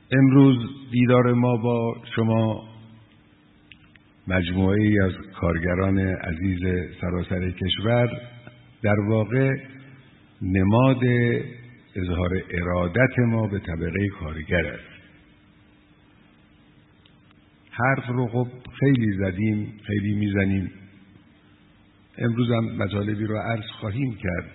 امروز دیدار ما با شما مجموعه ای از کارگران عزیز سراسر کشور در واقع نماد اظهار ارادت ما به طبقه کارگر است. حرف رو خب خیلی زدیم، خیلی میزنیم. امروز هم مطالبی رو عرض خواهیم کرد،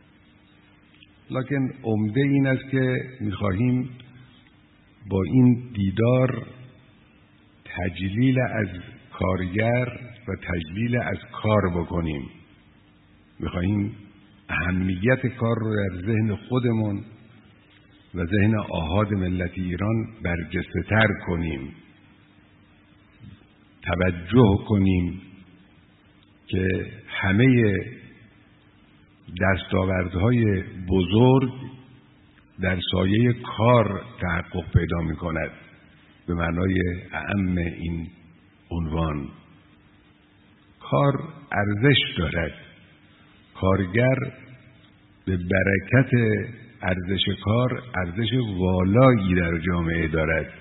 لکن عمده این است که میخواهیم با این دیدار تجلیل از کارگر و تجلیل از کار بکنیم. میخواهیم اهمیت کار رو در ذهن خودمون و ذهن آحاد ملت ایران برجسته تر کنیم، توجه کنیم که همه دستاوردهای بزرگ در سایه کار تحقق پیدا می کند. به معنای اعم این عنوان، کار ارزش دارد. کارگر به برکت ارزش کار ارزش والایی در جامعه دارد.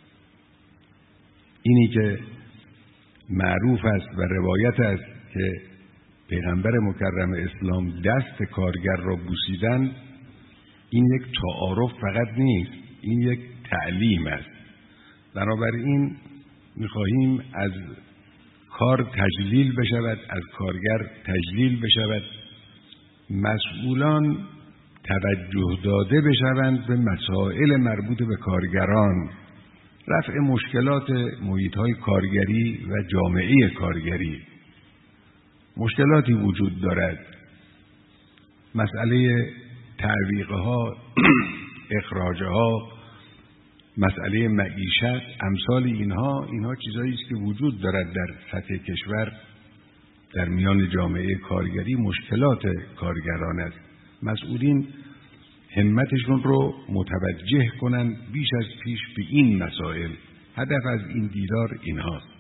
اینی که معروف است و روایت است که پیغمبر مکرم اسلام دست کارگر را بوسیدن، این یک تعارف فقط نیست، این یک تعلیم است. بنابراین می‌خواهیم از کار تجلیل بشود، از کارگر تجلیل بشود، مسئولان توجه داده بشوند به مسائل مربوط به کارگران، رفع مشکلات محیط‌های کارگری و جامعه کارگری. مشکلاتی وجود دارد، مسئله تعویق‌ها، اخراج‌ها، مسئله معیشت، امثال اینها چیزایی است که وجود دارد در سطح کشور. در میان جامعه کارگری مشکلات کارگران است. مسئولین همتشون رو متوجه کنند بیش از پیش به این مسائل. هدف از این دیدار اینهاست.